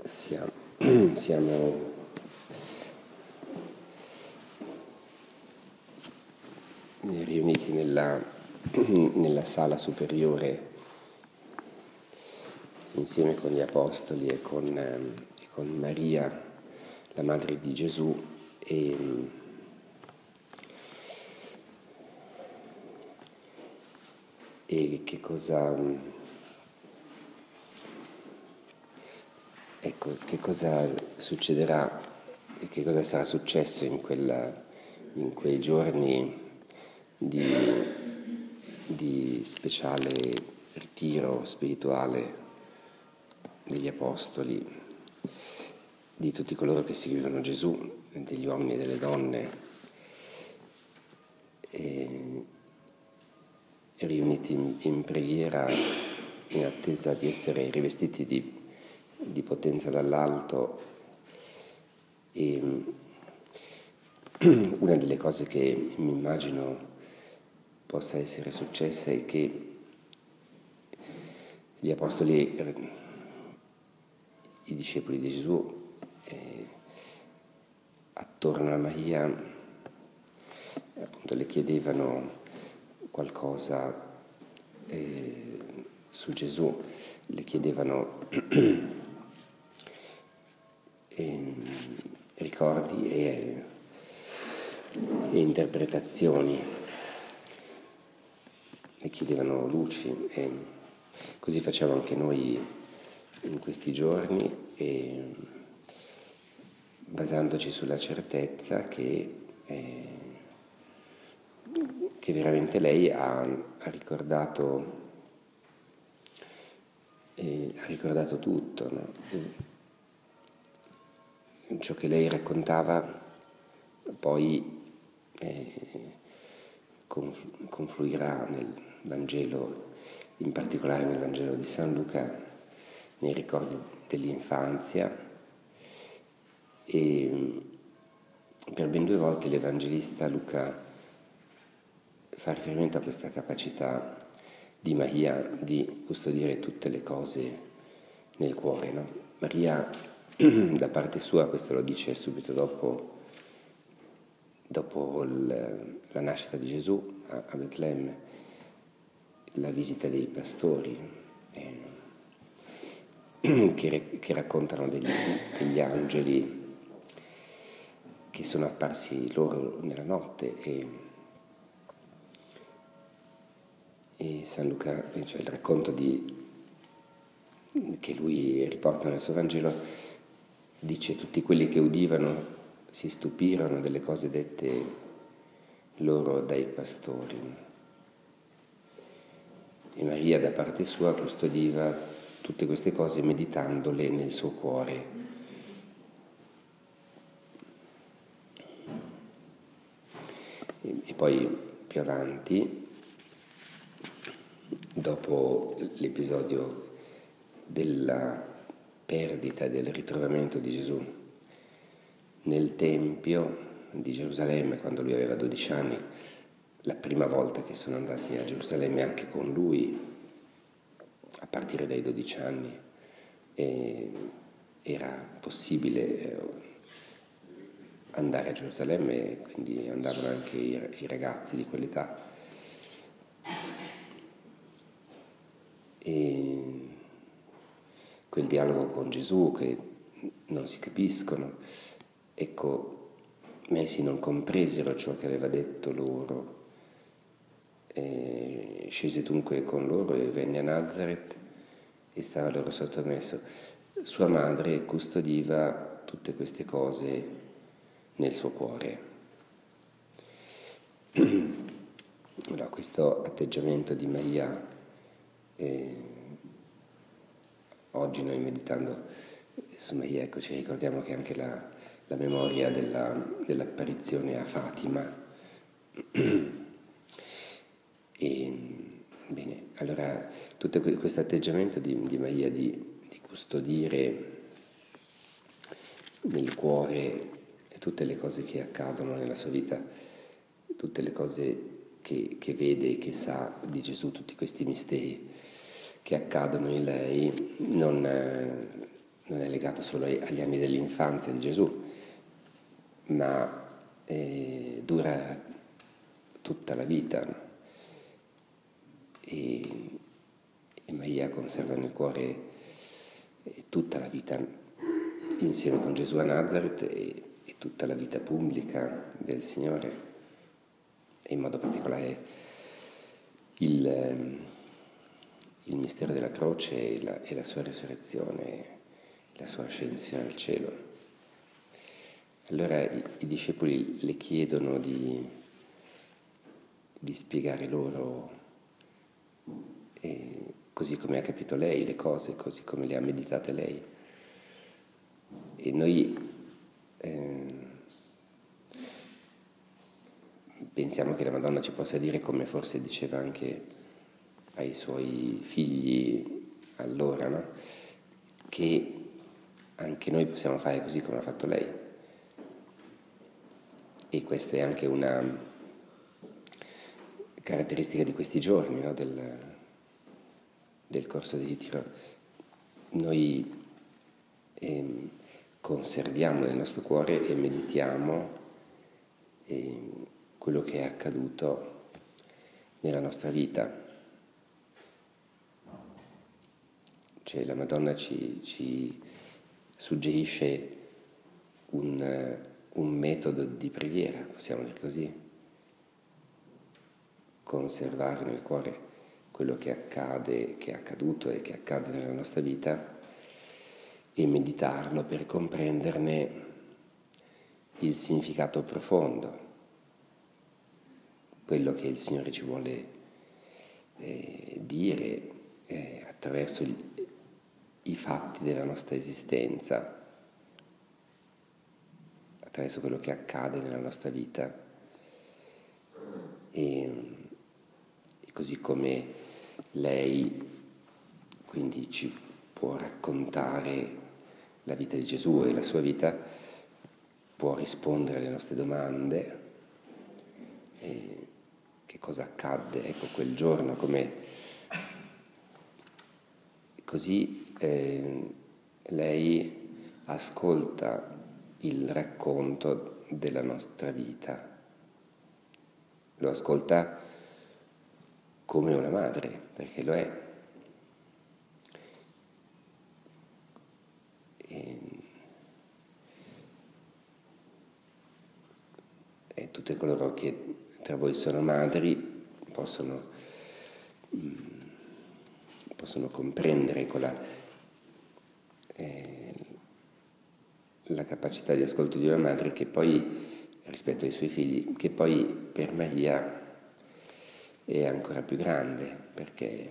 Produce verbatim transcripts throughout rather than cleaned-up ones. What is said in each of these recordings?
Siamo, siamo riuniti nella, nella sala superiore insieme con gli Apostoli e con, eh, e con Maria, la madre di Gesù, e, e che cosa... Ecco, che cosa succederà e che cosa sarà successo in, quella, in quei giorni di, di speciale ritiro spirituale degli Apostoli, di tutti coloro che seguivano Gesù, degli uomini e delle donne, e, riuniti in, in preghiera in attesa di essere rivestiti di di potenza dall'alto. E una delle cose che mi immagino possa essere successa è che gli apostoli, i discepoli di Gesù, eh, attorno a Maria, appunto, le chiedevano qualcosa eh, su Gesù, le chiedevano E, ricordi e, e interpretazioni, le chiedevano luci, e così facciamo anche noi in questi giorni, e basandoci sulla certezza che, eh, che veramente lei ha, ha ricordato eh, ha ricordato tutto, no? Ciò che lei raccontava poi eh, confluirà nel Vangelo, in particolare nel Vangelo di San Luca, nei ricordi dell'infanzia, e per ben due volte l'Evangelista Luca fa riferimento a questa capacità di Maria di custodire tutte le cose nel cuore, no? Maria, da parte sua, questo lo dice subito dopo, dopo il, la nascita di Gesù a, a Betlemme, la visita dei pastori eh, che, che raccontano degli, degli angeli che sono apparsi loro nella notte, e, e San Luca, cioè il racconto di, che lui riporta nel suo Vangelo, dice: tutti quelli che udivano si stupirono delle cose dette loro dai pastori. E Maria, da parte sua, custodiva tutte queste cose meditandole nel suo cuore. E, e poi più avanti, dopo l'episodio della perdita, del ritrovamento di Gesù nel Tempio di Gerusalemme, quando lui aveva dodici anni, la prima volta che sono andati a Gerusalemme anche con lui, a partire dai dodici anni, e era possibile andare a Gerusalemme, quindi andavano anche i, i ragazzi di quell'età. E quel dialogo con Gesù che non si capiscono, ecco, essi non compresero ciò che aveva detto loro. E scese dunque con loro e venne a Nazaret e stava loro sottomesso. Sua madre custodiva tutte queste cose nel suo cuore. Allora, questo atteggiamento di Maria, eh, oggi noi meditando su Maria, ecco, ci ricordiamo che anche la, la memoria della, dell'apparizione a Fatima. E, bene, allora tutto questo atteggiamento di, di Maria di, di custodire nel cuore tutte le cose che accadono nella sua vita, tutte le cose che, che vede e che sa di Gesù, tutti questi misteri che accadono in lei, non, non è legato solo ai, agli anni dell'infanzia di Gesù, ma eh, dura tutta la vita, no? E, e Maria conserva nel cuore tutta la vita insieme con Gesù a Nazareth e, e tutta la vita pubblica del Signore, e in modo particolare il, il mistero della croce e la, e la sua resurrezione, la sua ascensione al cielo. Allora i, i discepoli le chiedono di, di spiegare loro, eh, così come ha capito lei le cose, così come le ha meditate lei. E noi eh, pensiamo che la Madonna ci possa dire, come forse diceva anche ai suoi figli allora, no? Che anche noi possiamo fare così come ha fatto lei. E questa è anche una caratteristica di questi giorni, no? del, del corso di ritiro. Noi eh, conserviamo nel nostro cuore e meditiamo eh, quello che è accaduto nella nostra vita. Cioè la Madonna ci, ci suggerisce un, un metodo di preghiera, possiamo dire così, conservare nel cuore quello che accade, che è accaduto e che accade nella nostra vita, e meditarlo per comprenderne il significato profondo, quello che il Signore ci vuole eh, dire eh, attraverso il, i fatti della nostra esistenza, attraverso quello che accade nella nostra vita. E, e così come lei quindi ci può raccontare la vita di Gesù e la sua vita, può rispondere alle nostre domande, e che cosa accadde, ecco, quel giorno, come così eh, lei ascolta il racconto della nostra vita, lo ascolta come una madre, perché lo è. E, e tutte coloro che tra voi sono madri possono, mh, possono comprendere con la, eh, la capacità di ascolto di una madre, che poi, rispetto ai suoi figli, che poi per Maria è ancora più grande, perché,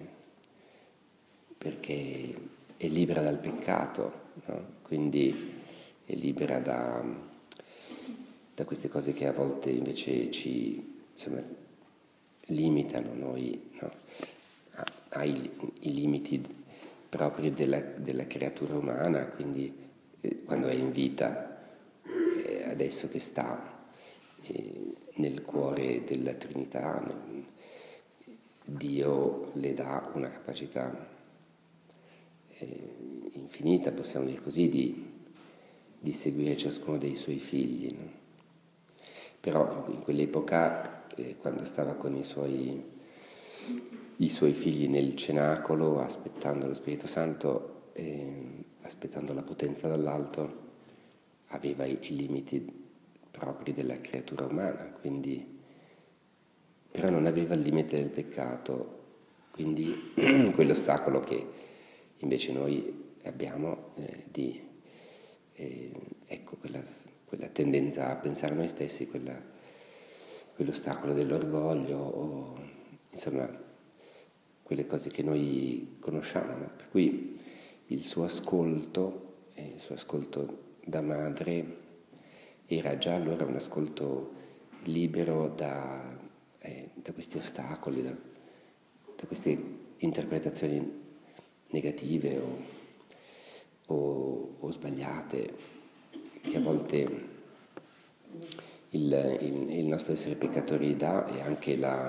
perché è libera dal peccato, no? Quindi è libera da, da queste cose che a volte invece ci, insomma, limitano noi, no? Ai i limiti propri della, della creatura umana, quindi eh, quando è in vita, eh, adesso che sta eh, nel cuore della Trinità, nel, Dio le dà una capacità eh, infinita, possiamo dire così, di, di seguire ciascuno dei suoi figli, no? Però in quell'epoca, eh, quando stava con i suoi, i suoi figli nel cenacolo, aspettando lo Spirito Santo, eh, aspettando la potenza dall'alto, aveva i, i limiti propri della creatura umana, quindi però non aveva il limite del peccato, quindi quell'ostacolo che invece noi abbiamo eh, di, eh, ecco, quella, quella tendenza a pensare a noi stessi, quella, quell'ostacolo dell'orgoglio, o insomma quelle cose che noi conosciamo, no? Per cui il suo ascolto, eh, il suo ascolto da madre era già allora un ascolto libero da Eh, da questi ostacoli, da, da queste interpretazioni negative o, o, o sbagliate, che a volte il, il, il nostro essere peccatori dà, e anche, la,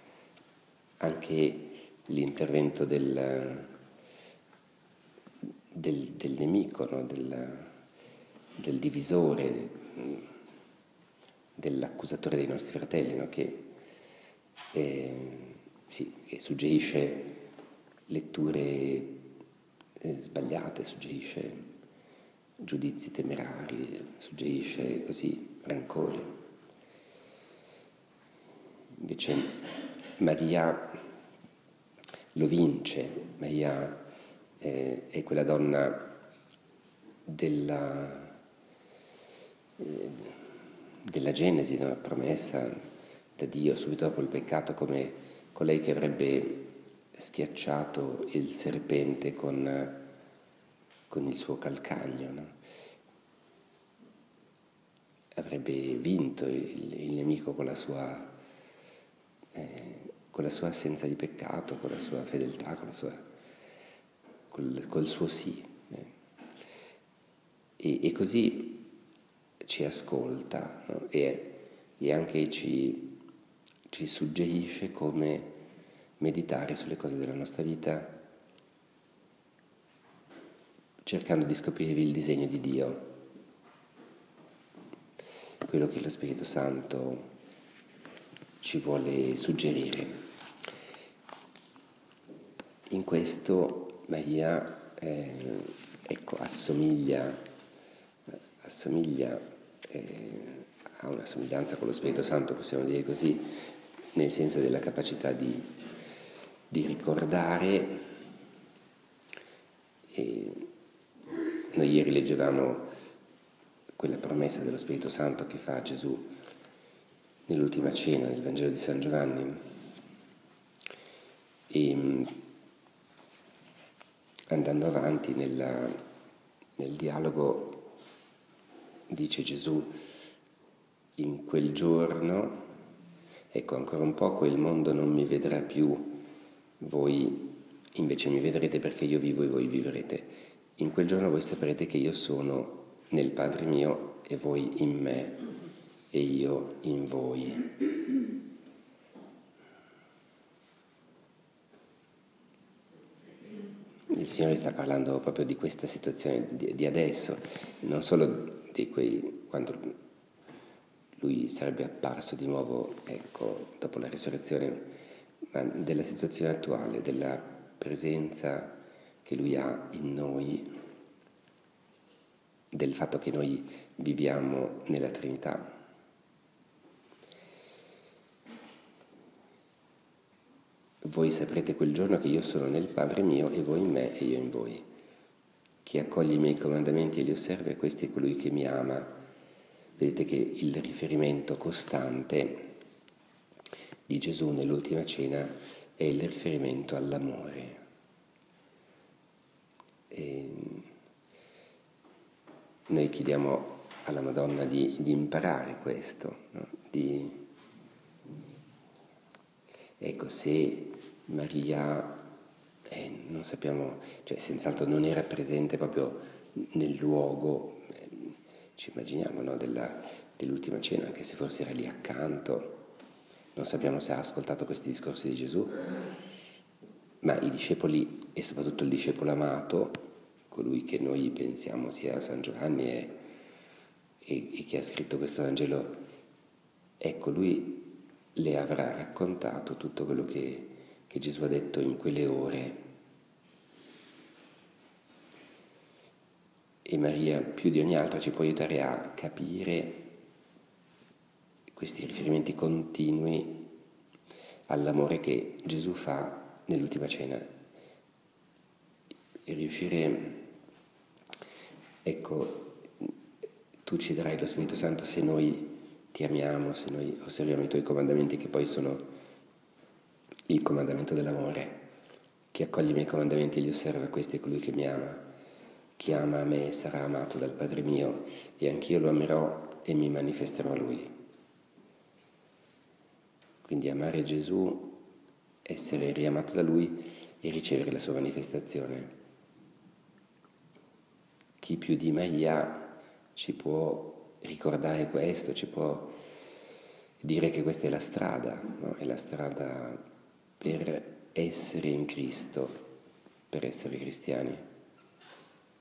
anche l'intervento del, del, del nemico, no? del, del divisore, dell'accusatore dei nostri fratelli, no? che, eh, sì, che suggerisce letture eh, sbagliate, suggerisce giudizi temerari, suggerisce così rancori. Invece Maria lo vince. Maria eh, è quella donna della, eh, della Genesi, no? Promessa da Dio subito dopo il peccato come colei che avrebbe schiacciato il serpente con, con il suo calcagno, no? Avrebbe vinto il, il nemico con la sua eh, con la sua assenza di peccato, con la sua fedeltà, con la sua, col, col suo sì. Eh. E, e così ci ascolta, no? e, e anche ci, ci suggerisce come meditare sulle cose della nostra vita, cercando di scoprire il disegno di Dio, quello che lo Spirito Santo ci vuole suggerire. In questo Maria eh, ecco, assomiglia, assomiglia eh, ha una somiglianza con lo Spirito Santo, possiamo dire così, nel senso della capacità di, di ricordare. E noi ieri leggevamo quella promessa dello Spirito Santo che fa Gesù nell'ultima cena del Vangelo di San Giovanni. E andando avanti nella, nel dialogo dice Gesù: in quel giorno, ecco ancora un poco, il mondo non mi vedrà più, voi invece mi vedrete perché io vivo e voi vivrete. In quel giorno voi saprete che io sono nel Padre mio e voi in me e io in voi. Il Signore sta parlando proprio di questa situazione di, di adesso, non solo di quei quando Lui sarebbe apparso di nuovo, ecco, dopo la risurrezione, ma della situazione attuale, della presenza che Lui ha in noi, del fatto che noi viviamo nella Trinità. Voi saprete quel giorno che io sono nel Padre mio e voi in me e io in voi. Chi accoglie i miei comandamenti e li osserva, questo è colui che mi ama. Vedete che il riferimento costante di Gesù nell'ultima cena è il riferimento all'amore. E noi chiediamo alla Madonna di, di imparare questo, no? di Ecco, se Maria, eh, non sappiamo, cioè senz'altro non era presente proprio nel luogo, eh, ci immaginiamo, no, della, dell'ultima cena, anche se forse era lì accanto, non sappiamo se ha ascoltato questi discorsi di Gesù, ma i discepoli, e soprattutto il discepolo amato, colui che noi pensiamo sia San Giovanni e, e, e che ha scritto questo Vangelo, ecco, lui le avrà raccontato tutto quello che, che Gesù ha detto in quelle ore. E Maria, più di ogni altra, ci può aiutare a capire questi riferimenti continui all'amore che Gesù fa nell'ultima cena. E riuscire, ecco, tu ci darai lo Spirito Santo se noi ti amiamo, se noi osserviamo i tuoi comandamenti, che poi sono il comandamento dell'amore. Chi accoglie i miei comandamenti e li osserva, questo è colui che mi ama. Chi ama me sarà amato dal Padre mio e anch'io lo amerò e mi manifesterò a lui. Quindi amare Gesù, essere riamato da lui e ricevere la sua manifestazione. Chi più di Maria ci può ricordare questo, ci può dire che questa è la strada, no? È la strada per essere in Cristo, per essere cristiani.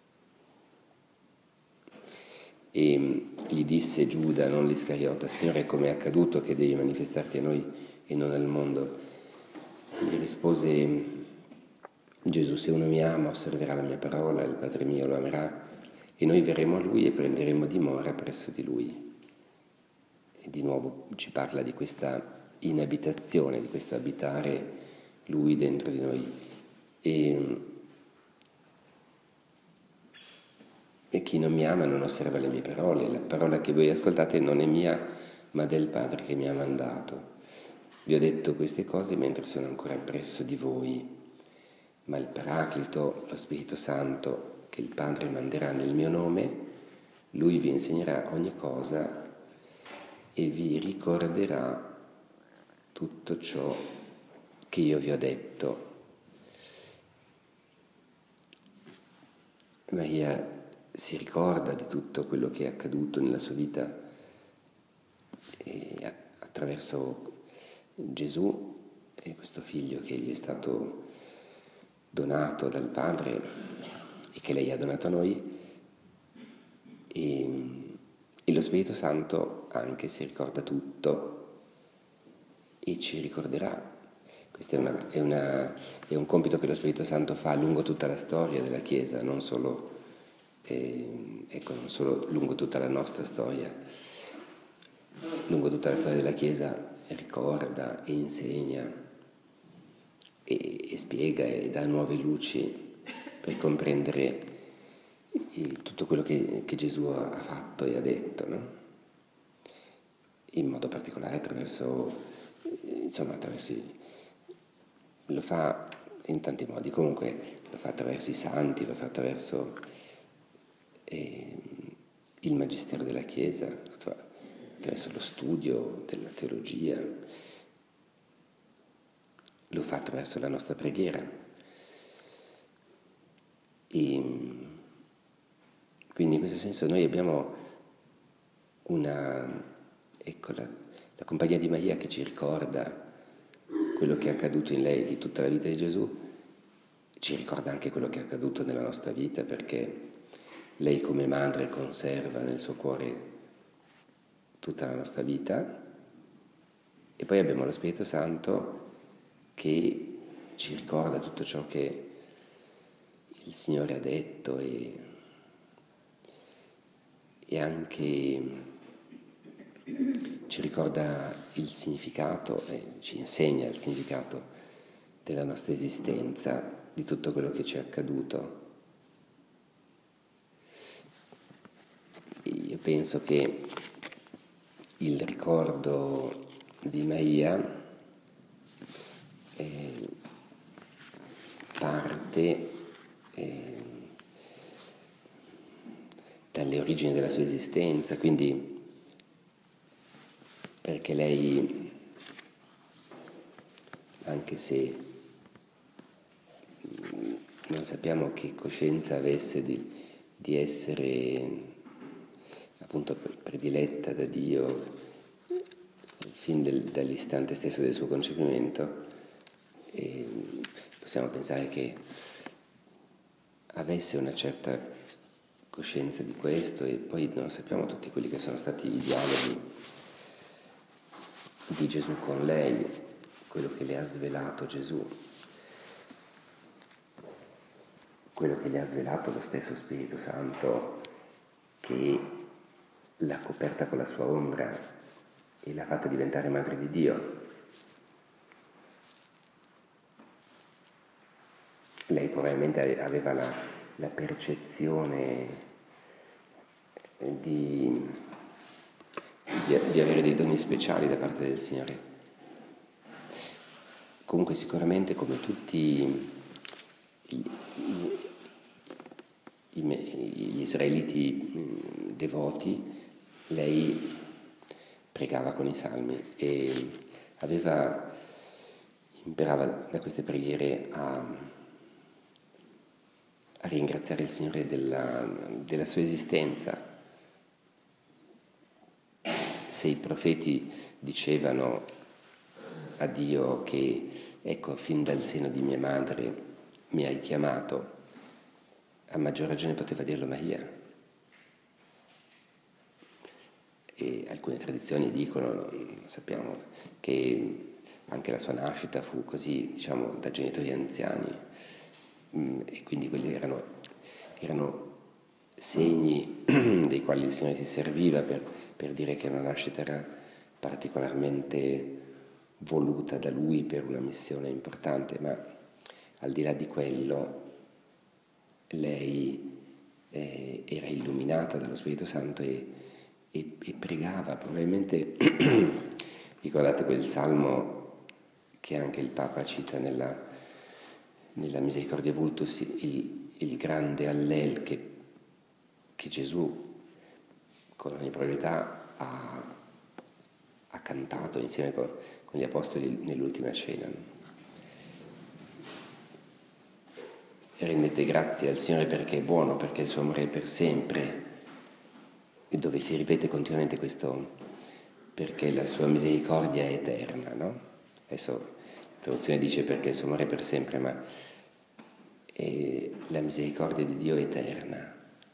e gli disse Giuda, non l'Iscariota: Signore, come è accaduto che devi manifestarti a noi e non al mondo? Gli rispose Gesù: se uno mi ama, osserverà la mia parola, il Padre mio lo amerà, e noi verremo a lui e prenderemo dimora presso di lui. E di nuovo ci parla di questa inabitazione, di questo abitare lui dentro di noi. E, e chi non mi ama non osserva le mie parole. La parola che voi ascoltate non è mia, ma del Padre che mi ha mandato. Vi ho detto queste cose mentre sono ancora presso di voi, ma il Paraclito, lo Spirito Santo, che il Padre manderà nel mio nome, lui vi insegnerà ogni cosa e vi ricorderà tutto ciò che io vi ho detto. Maria si ricorda di tutto quello che è accaduto nella sua vita e attraverso Gesù e questo figlio che gli è stato donato dal Padre e che lei ha donato a noi, e, e lo Spirito Santo anche si ricorda tutto e ci ricorderà. Questo è, una, è, una, è un compito che lo Spirito Santo fa lungo tutta la storia della Chiesa, non solo, eh, ecco, non solo lungo tutta la nostra storia. Lungo tutta la storia della Chiesa ricorda e insegna e, e spiega e dà nuove luci per comprendere il, tutto quello che, che Gesù ha fatto e ha detto, no? In modo particolare attraverso, insomma, attraverso i, lo fa in tanti modi, comunque lo fa attraverso i santi, lo fa attraverso eh, il magistero della Chiesa, attraverso lo studio della teologia, lo fa attraverso la nostra preghiera. E quindi in questo senso noi abbiamo una, ecco, la, la compagnia di Maria che ci ricorda quello che è accaduto in lei di tutta la vita di Gesù, ci ricorda anche quello che è accaduto nella nostra vita, perché lei come madre conserva nel suo cuore tutta la nostra vita, e poi abbiamo lo Spirito Santo che ci ricorda tutto ciò che il Signore ha detto e, e anche ci ricorda il significato e ci insegna il significato della nostra esistenza, di tutto quello che ci è accaduto. E io penso che il ricordo di Maria eh, parte eh, dalle origini della sua esistenza, quindi perché lei, anche se non sappiamo che coscienza avesse di, di essere appunto prediletta da Dio fin del, dall'istante stesso del suo concepimento, e possiamo pensare che avesse una certa coscienza di questo, e poi non sappiamo tutti quelli che sono stati i dialoghi di Gesù con lei, quello che le ha svelato Gesù, quello che le ha svelato lo stesso Spirito Santo, che l'ha coperta con la sua ombra e l'ha fatta diventare madre di Dio. Lei probabilmente aveva la, la percezione di, di, di avere dei doni speciali da parte del Signore. Comunque sicuramente, come tutti gli, gli, gli israeliti devoti, lei pregava con i salmi e aveva, imparava da queste preghiere a, a ringraziare il Signore della, della sua esistenza. Se i profeti dicevano a Dio che, ecco, fin dal seno di mia madre mi hai chiamato, a maggior ragione poteva dirlo Maria. e alcune tradizioni dicono, sappiamo, che anche la sua nascita fu così, diciamo, da genitori anziani, e quindi quelli erano, erano segni dei quali il Signore si serviva per, per dire che una nascita era particolarmente voluta da Lui per una missione importante, ma al di là di quello lei eh, era illuminata dallo Spirito Santo e, e, e pregava, probabilmente ricordate quel salmo che anche il Papa cita nella, nella Misericordia Vultus, il, il grande Allel che, che Gesù con ogni probabilità ha, ha cantato insieme con, con gli Apostoli nell'ultima cena. Rendete grazie al Signore perché è buono, perché il suo amore è per sempre, e dove si ripete continuamente questo, perché la sua misericordia è eterna, no? Adesso la traduzione dice perché il suo amore è per sempre, ma è la misericordia di Dio è eterna.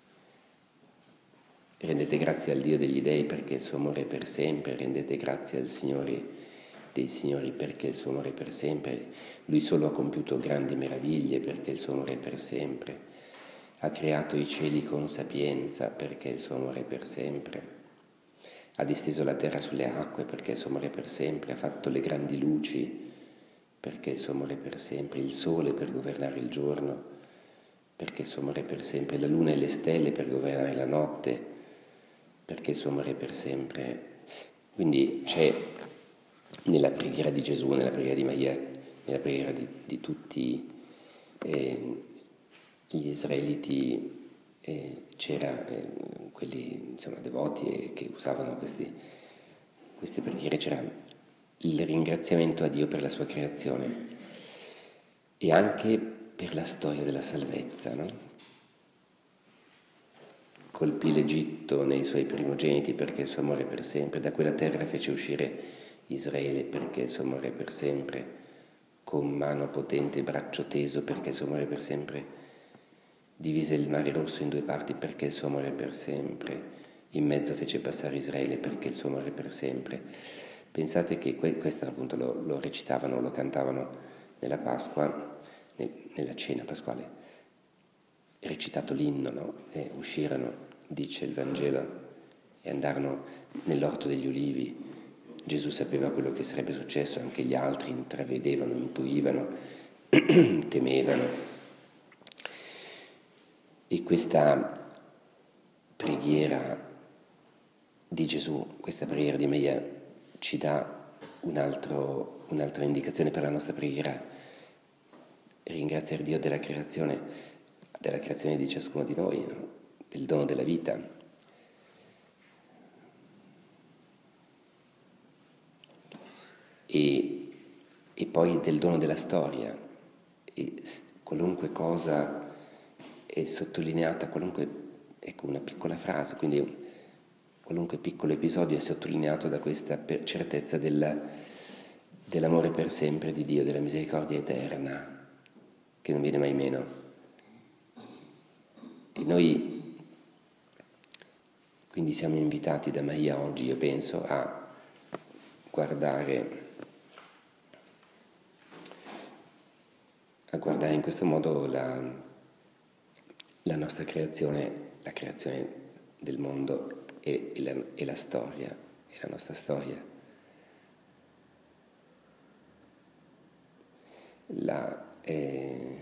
Rendete grazie al Dio degli dei perché il suo amore è per sempre, rendete grazie al Signore dei Signori perché il suo amore è per sempre. Lui solo ha compiuto grandi meraviglie perché il suo amore è per sempre. Ha creato i cieli con sapienza perché il suo amore è per sempre. Ha disteso la terra sulle acque perché il suo amore è per sempre. Ha fatto le grandi luci perché il suo amore è per sempre. Il sole per governare il giorno perché il suo amore è per sempre. La luna e le stelle per governare la notte perché il suo amore è per sempre. Quindi c'è nella preghiera di Gesù, nella preghiera di Maria, nella preghiera di, di tutti eh, gli israeliti, eh, c'era eh, quelli insomma devoti eh, che usavano questi, queste preghiere, c'era il ringraziamento a Dio per la sua creazione e anche per la storia della salvezza, no? Colpì l'Egitto nei suoi primogeniti perché il suo amore è per sempre, da quella terra fece uscire Israele perché il suo amore è per sempre, con mano potente e braccio teso perché il suo amore è per sempre, divise il mare rosso in due parti perché il suo amore è per sempre, in mezzo fece passare Israele perché il suo amore è per sempre. Pensate che que- questo appunto lo, lo recitavano, lo cantavano nella Pasqua, nel, nella cena pasquale, recitato l'inno, no? E uscirono, dice il Vangelo, e andarono nell'orto degli ulivi. Gesù sapeva quello che sarebbe successo, anche gli altri intravedevano, intuivano, temevano. E questa preghiera di Gesù, questa preghiera di Maria, ci dà un altro, un'altra indicazione per la nostra preghiera: ringraziare Dio della creazione, della creazione di ciascuno di noi, no? Del dono della vita. E, e poi del dono della storia. E qualunque cosa è sottolineata, qualunque, ecco, una piccola frase, quindi qualunque piccolo episodio è sottolineato da questa certezza della, dell'amore per sempre di Dio, della misericordia eterna, che non viene mai meno. E noi quindi siamo invitati da Maria oggi, io penso, a guardare, a guardare in questo modo la, la nostra creazione, la creazione del mondo e, e, la, e la storia, e la nostra storia. La, eh,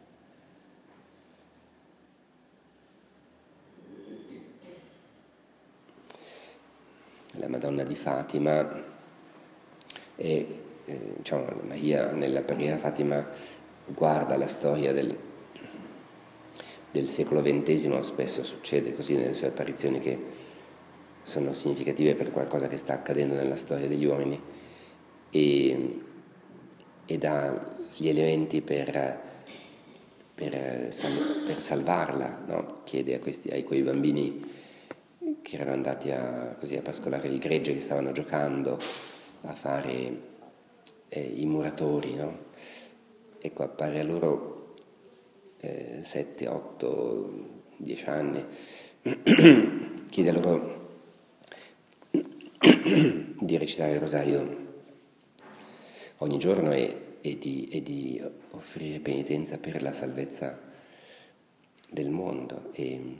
la Madonna di Fatima e eh, diciamo, Maria nella preghiera Fatima guarda la storia del, del secolo ventesimo, spesso succede così nelle sue apparizioni che sono significative per qualcosa che sta accadendo nella storia degli uomini, e, e dà gli elementi per, per, per salvarla, no? Chiede a, questi, a quei bambini che erano andati a, così, a pascolare il gregge, che stavano giocando, a fare eh, i muratori, no? Ecco, appare a loro eh, sette, otto, dieci anni, chiede a loro di recitare il rosario ogni giorno e, e, di, e di offrire penitenza per la salvezza del mondo. E,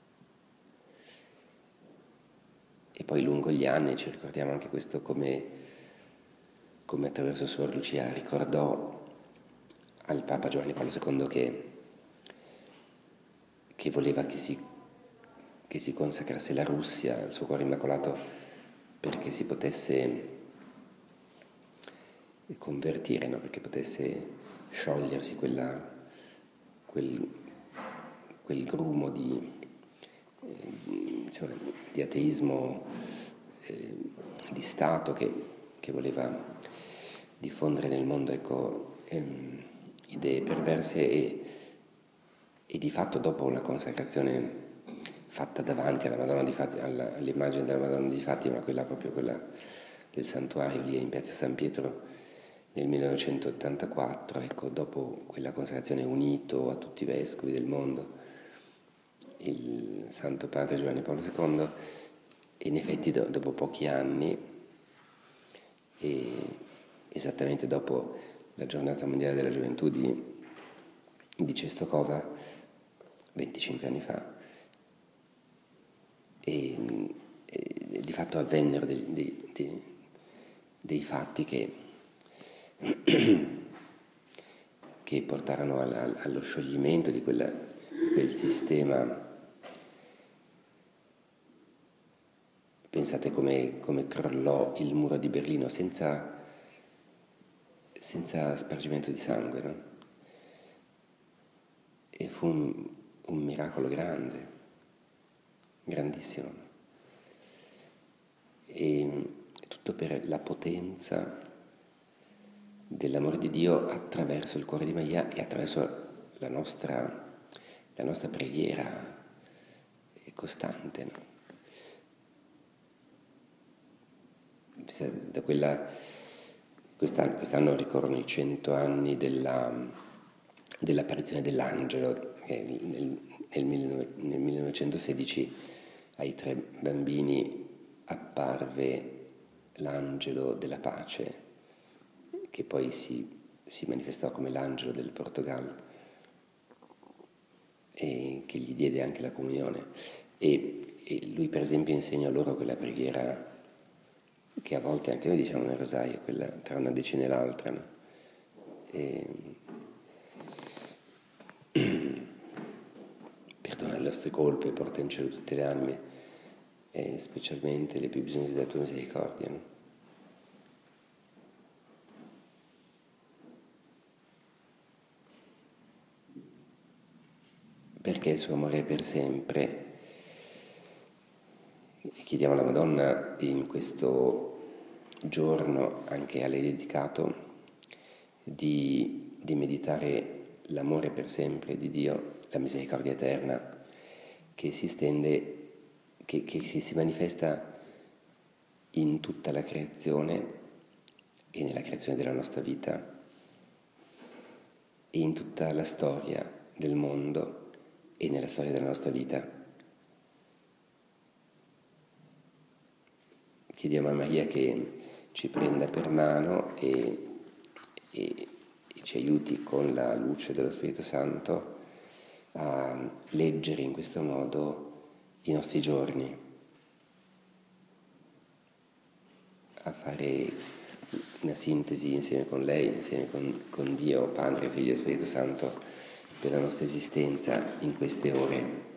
e poi lungo gli anni ci ricordiamo anche questo come, come attraverso Suor Lucia ricordò al Papa Giovanni Paolo secondo che, che voleva che si, che si consacrasse la Russia, il suo cuore immacolato, perché si potesse convertire, no? Perché potesse sciogliersi quella, quel, quel grumo di, eh, insomma, di ateismo eh, di Stato che, che voleva diffondere nel mondo, ecco, ehm, idee perverse e, e di fatto dopo la consacrazione fatta davanti alla Madonna di Fatima, alla, all'immagine della Madonna di Fatima, quella proprio quella del santuario lì in piazza San Pietro nel millenovecentottantaquattro, ecco, dopo quella consacrazione unito a tutti i vescovi del mondo il Santo Padre Giovanni Paolo secondo, e in effetti do, dopo pochi anni, e esattamente dopo la giornata mondiale della gioventù di, di Czestochowa, venticinque anni fa, e, e di fatto avvennero dei, dei, dei, dei fatti che, che portarono al, allo scioglimento di, quella, di quel sistema. Pensate come, come crollò il muro di Berlino senza, senza spargimento di sangue, no? E fu un, un miracolo grande, grandissimo. E tutto per la potenza dell'amore di Dio attraverso il cuore di Maria e attraverso la nostra, la nostra preghiera costante, no? Da quella, quest'anno, quest'anno ricorrono i cento anni della, dell'apparizione dell'angelo, che nel, nel, nel millenovecentosedici ai tre bambini apparve l'angelo della pace, che poi si, si manifestò come l'angelo del Portogallo e che gli diede anche la comunione. E, e lui per esempio insegnò loro quella preghiera che a volte anche noi diciamo nel rosario, quella tra una decina e l'altra, no? E, perdona le nostre colpe, porta in cielo tutte le anime, e specialmente le più bisognose della tua misericordia, no? Perché il suo amore è per sempre. E chiediamo alla Madonna in questo giorno, anche a lei dedicato, di, di meditare l'amore per sempre di Dio, la misericordia eterna, che si stende, che, che, che si manifesta in tutta la creazione e nella creazione della nostra vita e in tutta la storia del mondo e nella storia della nostra vita. Chiediamo a Maria che ci prenda per mano e, e, e ci aiuti con la luce dello Spirito Santo a leggere in questo modo i nostri giorni, a fare una sintesi insieme con lei, insieme con, con Dio, Padre, Figlio e Spirito Santo, della nostra esistenza in queste ore.